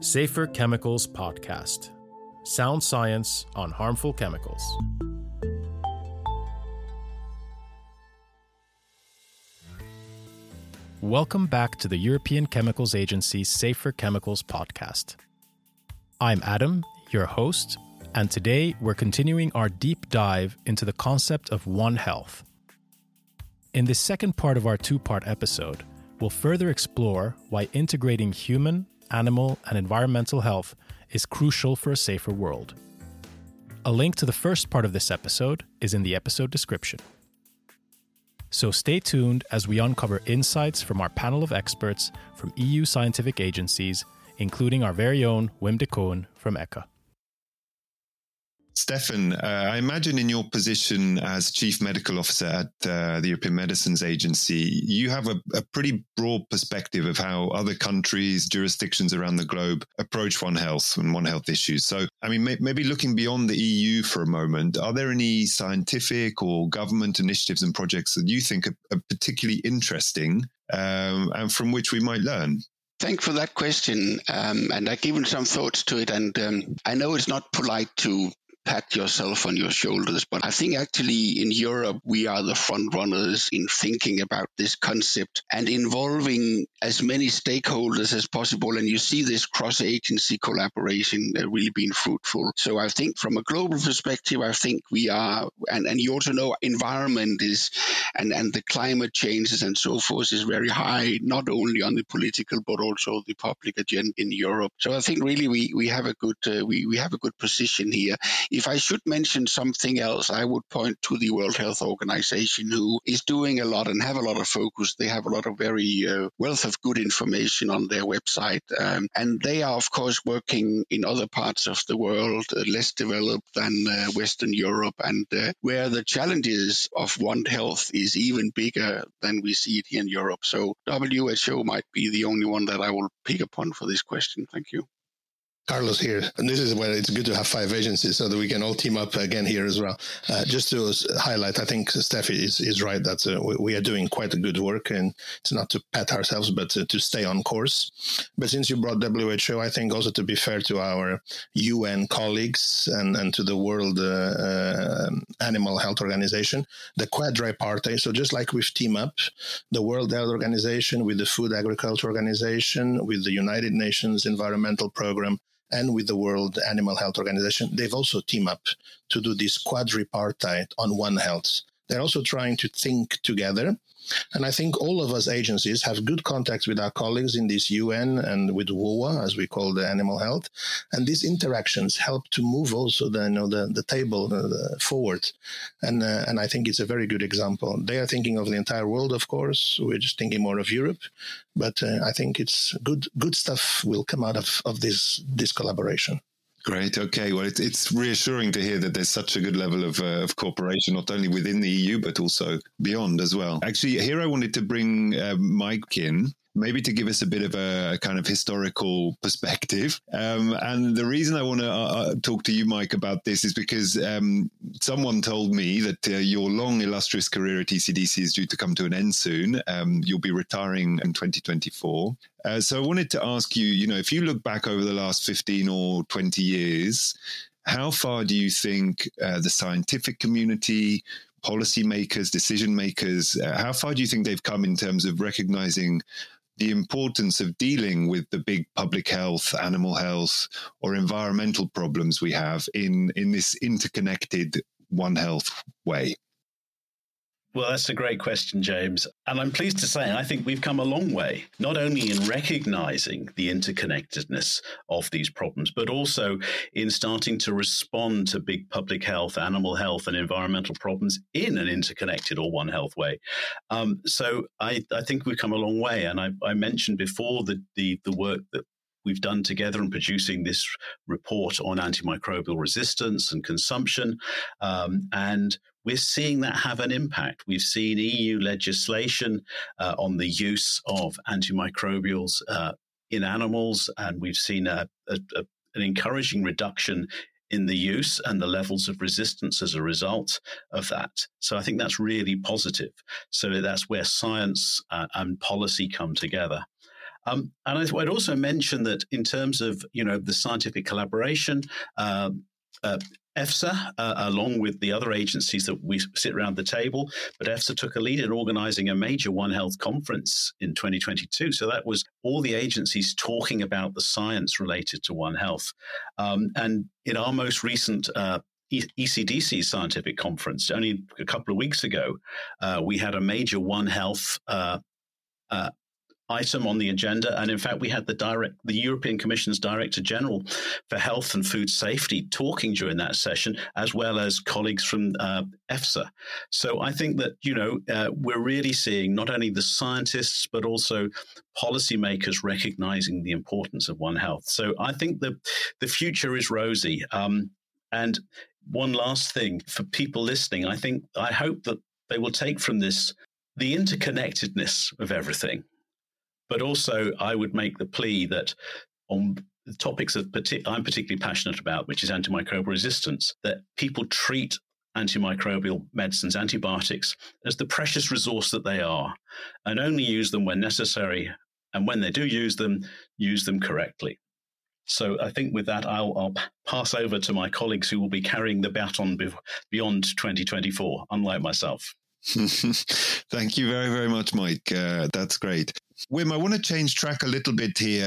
Safer Chemicals Podcast. Sound science on harmful chemicals. Welcome back to the European Chemicals Agency's Safer Chemicals Podcast. I'm Adam, your host, and today we're continuing our deep dive into the concept of One Health. In this second part of our two-part episode, we'll further explore why integrating human, animal, and environmental health is crucial for a safer world. A link to the first part of this episode is in the episode description. So stay tuned as we uncover insights from our panel of experts from EU scientific agencies, including our very own Wim de Coen from ECHA. Stefan, I imagine in your position as Chief Medical Officer at the European Medicines Agency, you have a pretty broad perspective of how other countries, jurisdictions around the globe approach One Health and One Health issues. So, I mean, maybe looking beyond the EU for a moment, are there any scientific or government initiatives and projects that you think are particularly interesting and from which we might learn? Thanks for that question. And I've given some thoughts to it. And I know it's not polite to pat yourself on your shoulders, but I think actually in Europe, we are the front runners in thinking about this concept and involving as many stakeholders as possible. And you see this cross-agency collaboration really being fruitful. So I think from a global perspective, I think we are, and you also know environment is, and the climate changes and so forth is very high, not only on the political, but also the public agenda in Europe. So I think really we have a good, we have a good position here. If I should mention something else, I would point to the World Health Organization, who is doing a lot and have a lot of focus. They have a lot of very wealth of good information on their website. And they are, of course, working in other parts of the world, less developed than Western Europe, and where the challenges of One Health is even bigger than we see it here in Europe. So WHO might be the only one that I will pick upon for this question. Thank you. Carlos here, and this is where it's good to have 5 agencies so that we can all team up again here as well. Just to highlight, I think Steffi is right that we are doing quite a good work, and it's not to pat ourselves, but to stay on course. But since you brought WHO, I think also to be fair to our UN colleagues and to the World Animal Health Organization, the quadripartite. So just like we've teamed up the World Health Organization with the Food Agriculture Organization, with the United Nations Environmental Program, and with the World Animal Health Organization, they've also teamed up to do this quadripartite on One Health. They're also trying to think together. And I think all of us agencies have good contacts with our colleagues in this UN and with WOA, as we call the animal health. And these interactions help to move also the table forward. And I think it's a very good example. They are thinking of the entire world, of course. We're just thinking more of Europe. But I think it's good stuff will come out of this collaboration. Great. Okay. Well, it's reassuring to hear that there's such a good level of cooperation, not only within the EU, but also beyond as well. Actually, here I wanted to bring Mike in, maybe to give us a bit of a kind of historical perspective. And the reason I want to talk to you, Mike, about this is because someone told me that your long, illustrious career at ECDC is due to come to an end soon. You'll be retiring in 2024. So I wanted to ask you, if you look back over the last 15 or 20 years, how far do you think the scientific community, policymakers, decision makers, how far do you think they've come in terms of recognizing the importance of dealing with the big public health, animal health, or environmental problems we have in this interconnected One Health way? Well, that's a great question, James. And I'm pleased to say I think we've come a long way, not only in recognizing the interconnectedness of these problems, but also in starting to respond to big public health, animal health, and environmental problems in an interconnected or One Health way. So I think we've come a long way. And I mentioned before the work that we've done together in producing this report on antimicrobial resistance and consumption. And we're seeing that have an impact. We've seen EU legislation on the use of antimicrobials in animals, and we've seen an encouraging reduction in the use and the levels of resistance as a result of that. So I think that's really positive. So that's where science and policy come together. And I'd also mention that in terms of, the scientific collaboration, EFSA, along with the other agencies that we sit around the table, but EFSA took a lead in organizing a major One Health conference in 2022. So that was all the agencies talking about the science related to One Health. And in our most recent ECDC scientific conference, only a couple of weeks ago, we had a major One Health item on the agenda. And in fact, we had the European Commission's Director General for Health and Food Safety talking during that session, as well as colleagues from EFSA. So I think that, we're really seeing not only the scientists, but also policymakers recognizing the importance of One Health. So I think the future is rosy. And one last thing for people listening, I hope that they will take from this the interconnectedness of everything. But also, I would make the plea that on the topics that I'm particularly passionate about, which is antimicrobial resistance, that people treat antimicrobial medicines, antibiotics, as the precious resource that they are, and only use them when necessary. And when they do use them correctly. So I think with that, I'll pass over to my colleagues who will be carrying the baton beyond 2024, unlike myself. Thank you very, very much, Mike. That's great. Wim, I want to change track a little bit here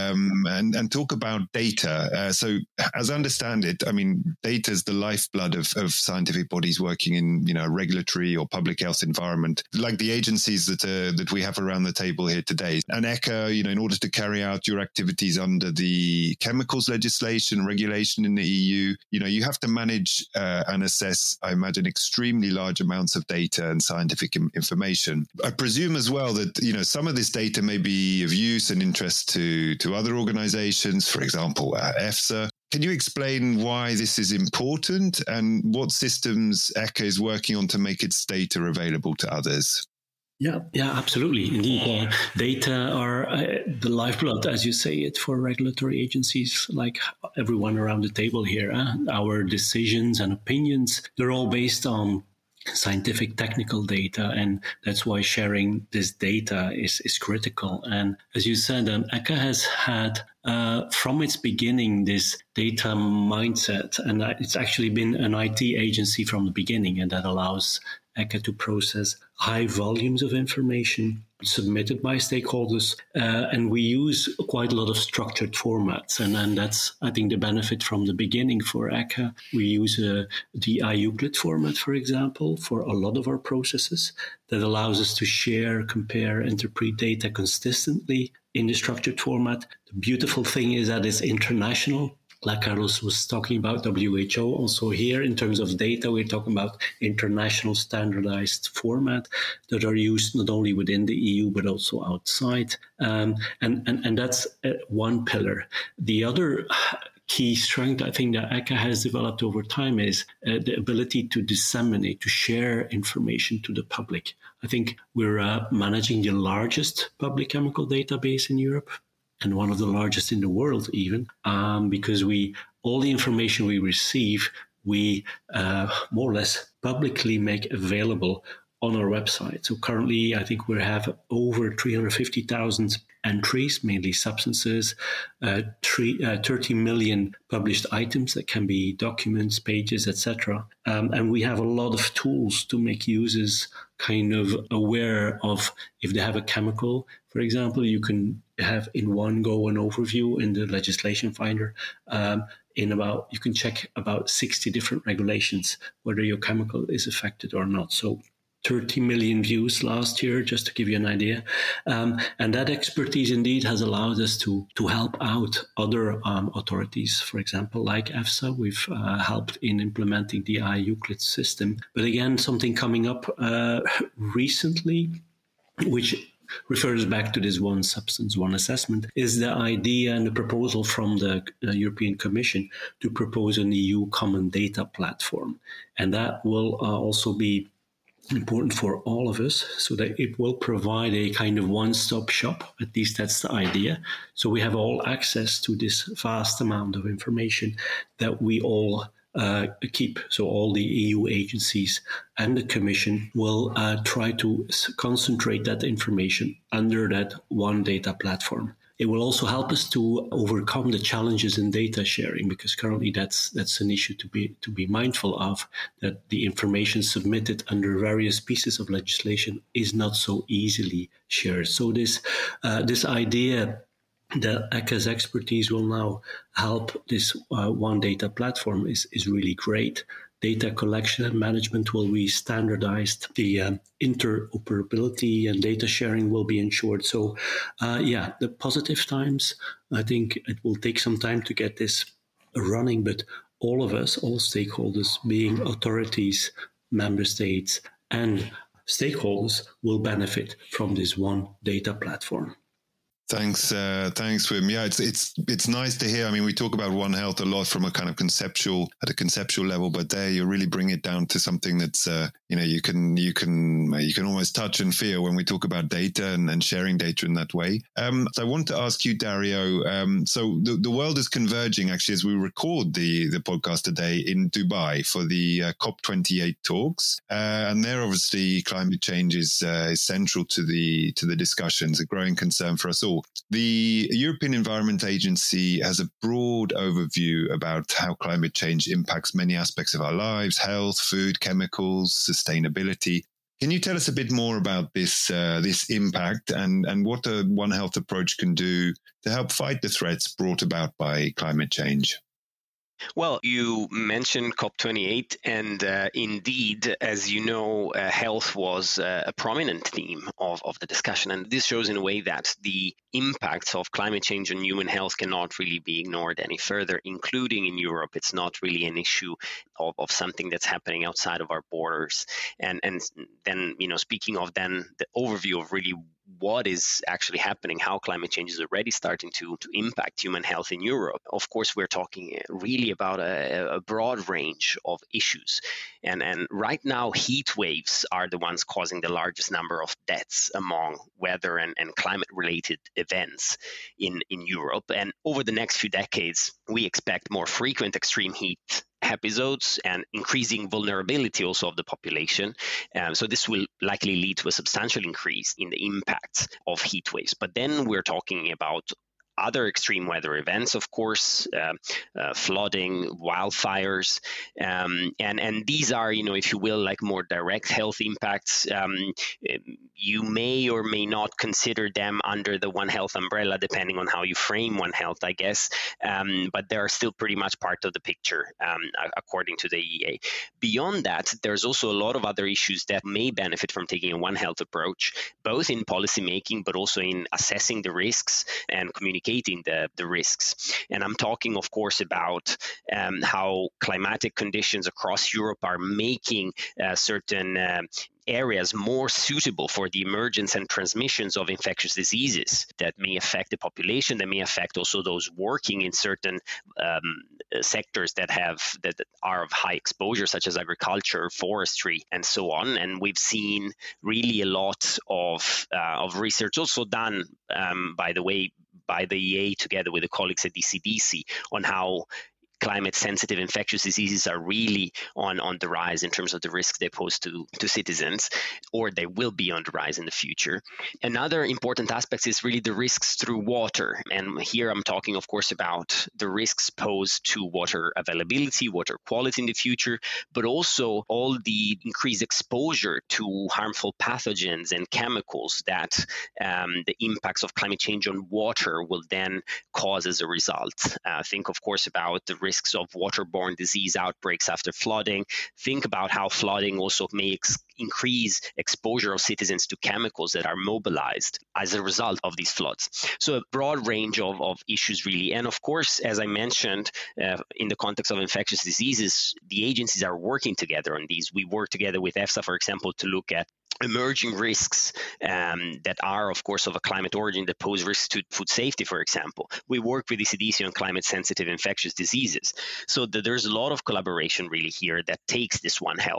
and talk about data. So as I understand it, data is the lifeblood of scientific bodies working in, a regulatory or public health environment, like the agencies that we have around the table here today. And ECHA, in order to carry out your activities under the chemicals legislation, regulation in the EU, you have to manage and assess, I imagine, extremely large amounts of data and scientific information. I presume as well that, some of this data may be of use and interest to other organizations, for example, EFSA. Can you explain why this is important and what systems ECHA is working on to make its data available to others? Yeah, absolutely. Indeed. Data are the lifeblood, as you say it, for regulatory agencies like everyone around the table here. Our decisions and opinions, they're all based on scientific technical data, and that's why sharing this data is critical. And as you said, ECHA has had from its beginning this data mindset, and it's actually been an IT agency from the beginning, and that allows ECHA to process high volumes of information submitted by stakeholders, and we use quite a lot of structured formats, and that's, I think, the benefit from the beginning for ECHA. We use the iUclid format, for example, for a lot of our processes that allows us to share, compare, interpret data consistently in the structured format. The beautiful thing is that it's international. Like Carlos was talking about WHO, also here in terms of data, we're talking about international standardized format that are used not only within the EU, but also outside. And that's one pillar. The other key strength I think that ECHA has developed over time is the ability to disseminate, to share information to the public. I think we're managing the largest public chemical database in Europe, and one of the largest in the world even, because all the information we receive, we more or less publicly make available on our website. So currently, I think we have over 350,000 entries, mainly substances, 30 million published items that can be documents, pages, etc. And we have a lot of tools to make users kind of aware of if they have a chemical. For example, you can have in one go an overview in the legislation finder. You can check about 60 different regulations, whether your chemical is affected or not. So 30 million views last year, just to give you an idea. And that expertise indeed has allowed us to help out other authorities, for example, like EFSA. We've helped in implementing the iUclid system. But again, something coming up recently, which refers back to this one substance, one assessment, is the idea and the proposal from the European Commission to propose an EU common data platform. And that will also be important for all of us, so that it will provide a kind of one-stop shop. At least that's the idea. So we have all access to this vast amount of information that we all keep. So all the EU agencies and the Commission will try to concentrate that information under that one data platform. It will also help us to overcome the challenges in data sharing, because currently that's an issue to be mindful of, that the information submitted under various pieces of legislation is not so easily shared. So this idea that ECHA's expertise will now help this one data platform is really great. Data collection and management will be standardized. The interoperability and data sharing will be ensured. So, the positive times, I think it will take some time to get this running, but all of us, all stakeholders, being authorities, member states, and stakeholders, will benefit from this one data platform. Thanks, Wim. Yeah, it's nice to hear. I mean, we talk about One Health a lot from a kind of conceptual level, but there you really bring it down to something that's you can almost touch and feel when we talk about data and sharing data in that way. So I want to ask you, Dario. So the world is converging actually as we record the podcast today in Dubai for the COP28 talks, and there obviously climate change is central to the discussions, a growing concern for us all. The European Environment Agency has a broad overview about how climate change impacts many aspects of our lives: health, food, chemicals, sustainability. Can you tell us a bit more about this impact and what a One Health approach can do to help fight the threats brought about by climate change? Well, you mentioned COP28, and indeed, as you know, health was a prominent theme of the discussion. And this shows in a way that the impacts of climate change on human health cannot really be ignored any further, including in Europe. It's not really an issue of something that's happening outside of our borders. And then, speaking of then the overview of really what is actually happening, how climate change is already starting to impact human health in Europe. Of course, we're talking really about a broad range of issues. And right now, heat waves are the ones causing the largest number of deaths among weather and climate-related events in Europe. And over the next few decades, we expect more frequent extreme heat episodes and increasing vulnerability also of the population. So this will likely lead to a substantial increase in the impacts of heat waves. But then we're talking about other extreme weather events, of course, flooding, wildfires, and these are, if you will, like more direct health impacts. You may or may not consider them under the One Health umbrella, depending on how you frame One Health, I guess, but they are still pretty much part of the picture, according to the EA. Beyond that, there's also a lot of other issues that may benefit from taking a One Health approach, both in policy making, but also in assessing the risks and communicating the risks. And I'm talking, of course, about how climatic conditions across Europe are making certain areas more suitable for the emergence and transmissions of infectious diseases that may affect the population, that may affect also those working in certain sectors that are of high exposure, such as agriculture, forestry, and so on. And we've seen really a lot of research also done, by the way, by the EA together with the colleagues at ECDC on how climate-sensitive infectious diseases are really on the rise in terms of the risk they pose to citizens, or they will be on the rise in the future. Another important aspect is really the risks through water. And here I'm talking, of course, about the risks posed to water availability, water quality in the future, but also all the increased exposure to harmful pathogens and chemicals that the impacts of climate change on water will then cause as a result. Think, of course, about the risks of waterborne disease outbreaks after flooding. Think about how flooding also may increase exposure of citizens to chemicals that are mobilized as a result of these floods. So a broad range of issues, really. And of course, as I mentioned, in the context of infectious diseases, the agencies are working together on these. We work together with EFSA, for example, to look at emerging risks that are, of course, of a climate origin that pose risks to food safety, for example. We work with ECDC on climate-sensitive infectious diseases. So there's a lot of collaboration really here that takes this One Health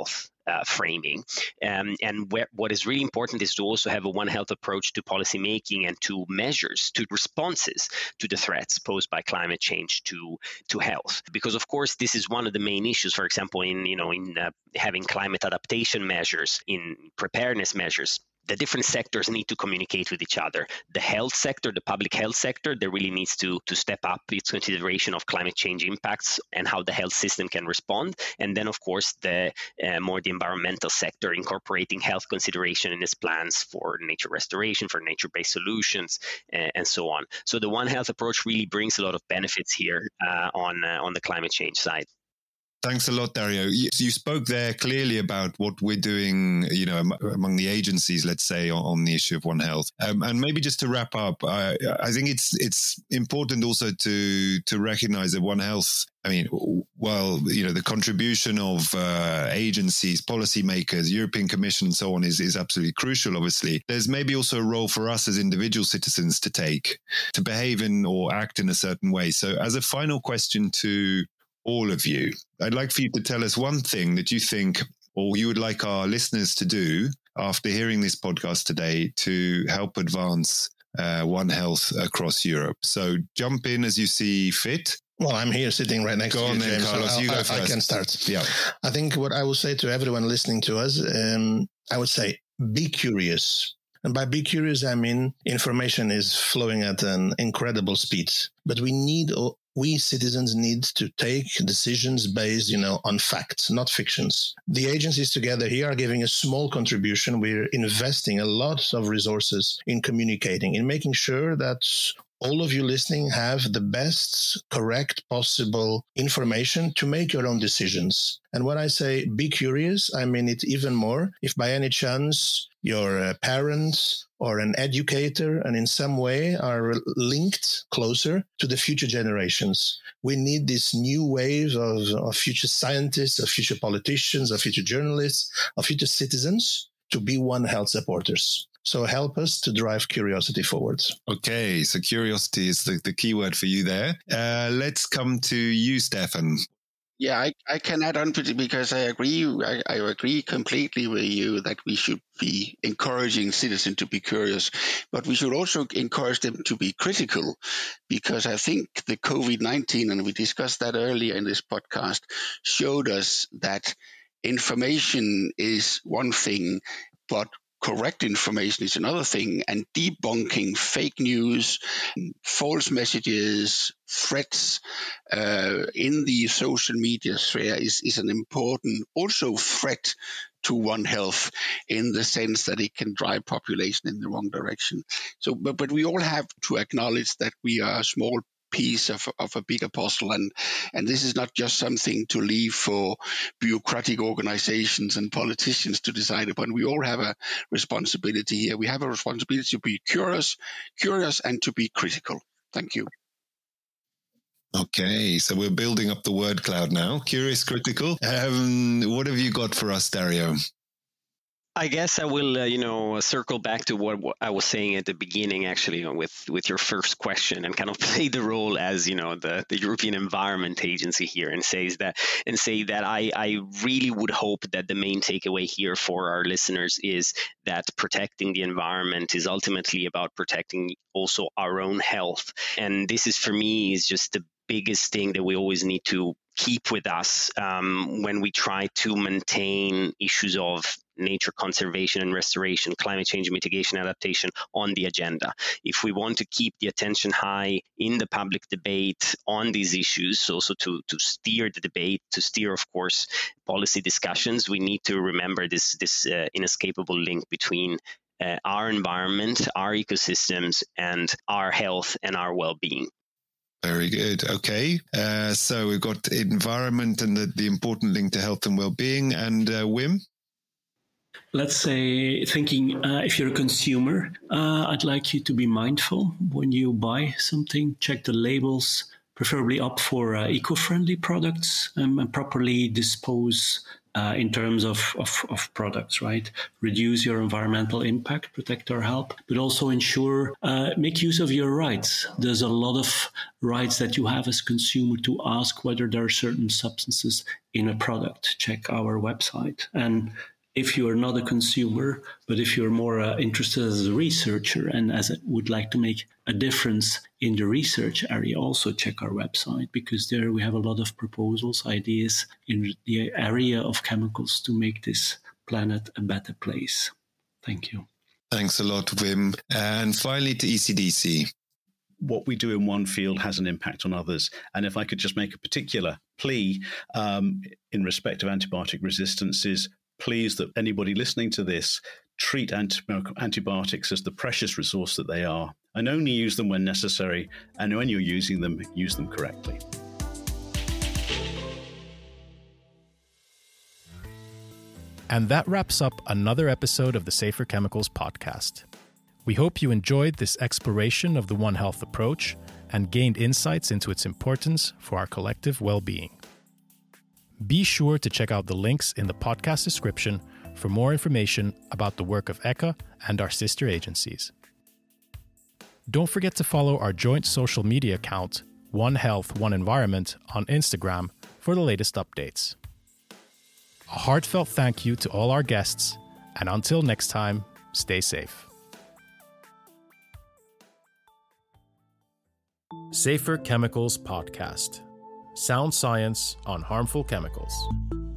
framing. And what is really important is to also have a One Health approach to policy making and to measures, to responses to the threats posed by climate change to health. Because of course, this is one of the main issues, for example, in having climate adaptation measures, in preparedness measures. The different sectors need to communicate with each other. The health sector, the public health sector, there really needs to step up its consideration of climate change impacts and how the health system can respond. And then, of course, the environmental sector, incorporating health consideration in its plans for nature restoration, for nature-based solutions, and so on. So the One Health approach really brings a lot of benefits here on the climate change side. Thanks a lot, Dario. You spoke there clearly about what we're doing, among the agencies, let's say, on the issue of One Health. And maybe just to wrap up, I think it's important also to recognize that One Health, the contribution of agencies, policymakers, European Commission, and so on is absolutely crucial, obviously. There's maybe also a role for us as individual citizens to behave in or act in a certain way. So as a final question to all of you, I'd like for you to tell us one thing that you think or you would like our listeners to do after hearing this podcast today to help advance One Health across Europe. So jump in as you see fit. Well, I'm here sitting right next to you, James. Carlos, you go first. I can start. Yeah. I think what I will say to everyone listening to us, I would say, be curious. And by be curious, I mean information is flowing at an incredible speed. But we citizens need to take decisions based, on facts, not fictions. The agencies together here are giving a small contribution. We're investing a lot of resources in communicating, in making sure that all of you listening have the best, correct possible information to make your own decisions. And when I say be curious, I mean it even more. If by any chance your parents or an educator and in some way are linked closer to the future generations, we need this new wave of future scientists, of future politicians, of future journalists, of future citizens to be One Health supporters. So help us to drive curiosity forward. Okay, so curiosity is the key word for you there. Let's come to you, Stefan. Yeah, I can add on to it because I agree. I agree completely with you that we should be encouraging citizens to be curious, but we should also encourage them to be critical, because I think the COVID-19, and we discussed that earlier in this podcast, showed us that information is one thing, but correct information is another thing, and debunking fake news, false messages, threats in the social media sphere is an important also threat to One Health, in the sense that it can drive population in the wrong direction. So, but we all have to acknowledge that we are a small piece of a bigger puzzle, and this is not just something to leave for bureaucratic organizations and politicians to decide upon. We all have a responsibility here. We have a responsibility to be curious and to be critical. Thank you. Okay, so we're building up the word cloud now. Curious, critical. What have you got for us, Dario? I guess I will, circle back to what I was saying at the beginning, actually, with your first question, and kind of play the role as, the European Environment Agency here, and say that I really would hope that the main takeaway here for our listeners is that protecting the environment is ultimately about protecting also our own health. And this is, for me, is just the biggest thing that we always need to keep with us when we try to maintain issues of nature conservation and restoration, climate change mitigation, adaptation on the agenda. If we want to keep the attention high in the public debate on these issues, also to steer the debate, to steer, of course, policy discussions, we need to remember this inescapable link between our environment, our ecosystems, and our health and our well-being. Very good. Okay. So we've got environment and the important link to health and well-being. And Wim? Let's say, thinking if you're a consumer, I'd like you to be mindful when you buy something. Check the labels, preferably opt for eco-friendly products and properly dispose in terms of products, right? Reduce your environmental impact, protect our health, but also ensure, make use of your rights. There's a lot of rights that you have as consumer to ask whether there are certain substances in a product. Check our website. And if you are not a consumer, but if you're more interested as a researcher and would like to make a difference in the research area, also check our website, because there we have a lot of proposals, ideas in the area of chemicals to make this planet a better place. Thank you. Thanks a lot, Wim. And finally to ECDC. What we do in one field has an impact on others. And if I could just make a particular plea in respect of antibiotic resistance is, please, that anybody listening to this treat antibiotics as the precious resource that they are, and only use them when necessary, and when you're using them, use them correctly. And that wraps up another episode of the Safer Chemicals podcast. We hope you enjoyed this exploration of the One Health approach and gained insights into its importance for our collective well-being. Be sure to check out the links in the podcast description for more information about the work of ECHA and our sister agencies. Don't forget to follow our joint social media account, One Health, One Environment, on Instagram for the latest updates. A heartfelt thank you to all our guests, and until next time, stay safe. Safer Chemicals Podcast. Sound science on harmful chemicals.